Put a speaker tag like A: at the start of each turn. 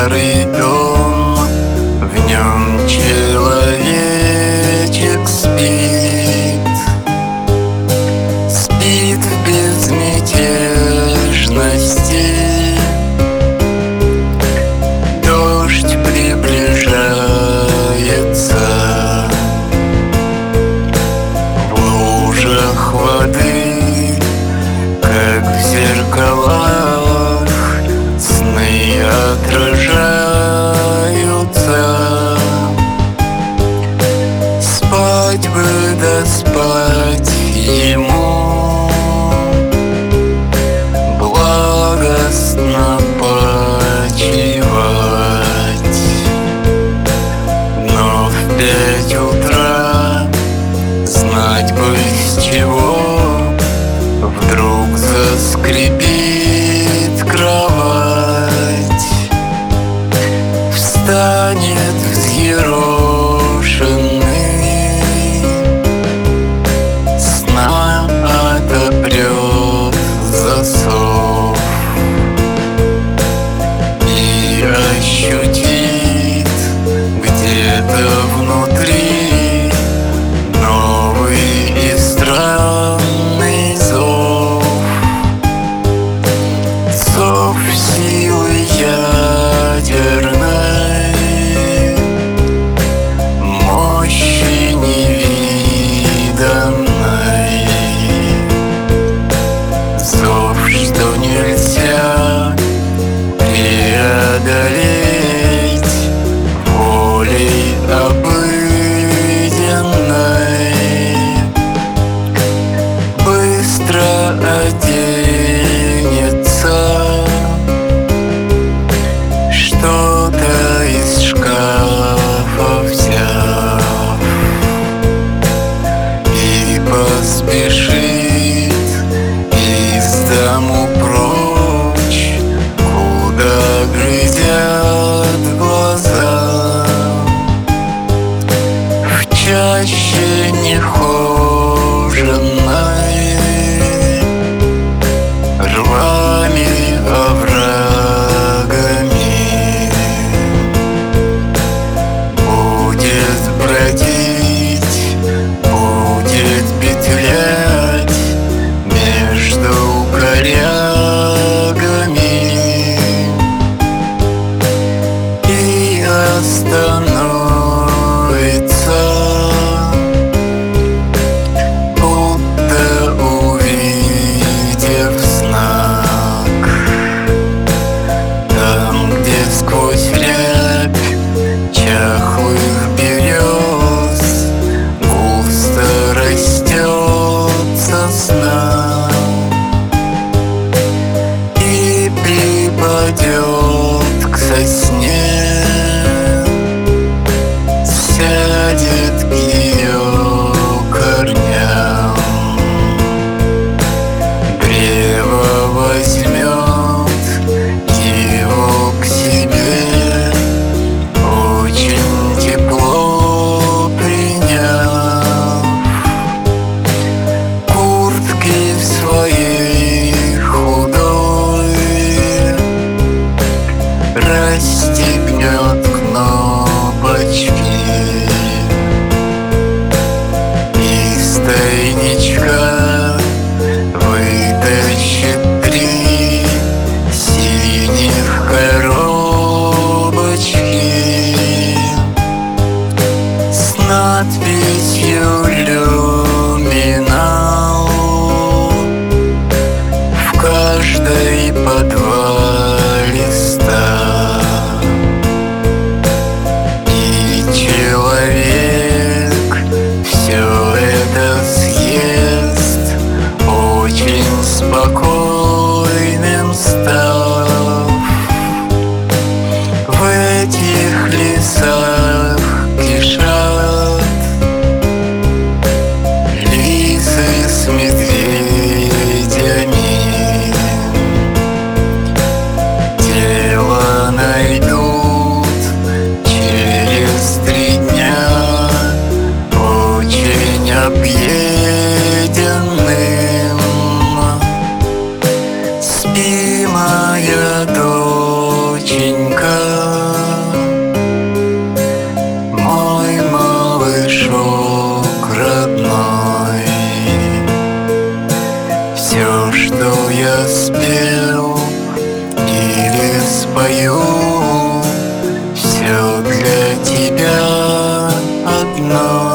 A: старый дом, в нем человечек спит, спит в безмятежности. Дождь приближается, в лужах воды, как в зеркалах, сны отражаются. Спать бы да спать ему, благостно почивать. Но в 5 утра знать бы с чего вдруг заскрипит кровать, встанет взъерошенный, сна отопрет засов и ощутит где-то внутри новый и странный зов. Зов силы ядерной, мощи невиданной. Зов, что нельзя преодолеть волей обыденной. Быстро оденется что-то из шкафа взяв и поспешит из дому прочь, куда глядят глаза. В чаще нехоженной, рвами, оврагами будет бродить, будет петлять между корягами и остановится, будто увидев знак. Там, где сквозь рябь чахлых берез густо растет сосна, и припадет к сосне, сядет к ее корням. Древо возьмет его к себе, очень тепло приняв. Куртки в своей худой расстегнет кнопочки, из тайничка вытащит 3 синих коробочки с надписью «Люминал». В каждой по 2 листа, и человек все это съест, очень спокойным став. В этих лесах кишат лисы с медведями. Тело найдут через 3 дня, очень объеденным. Спи, моя доченька, для тебя одной.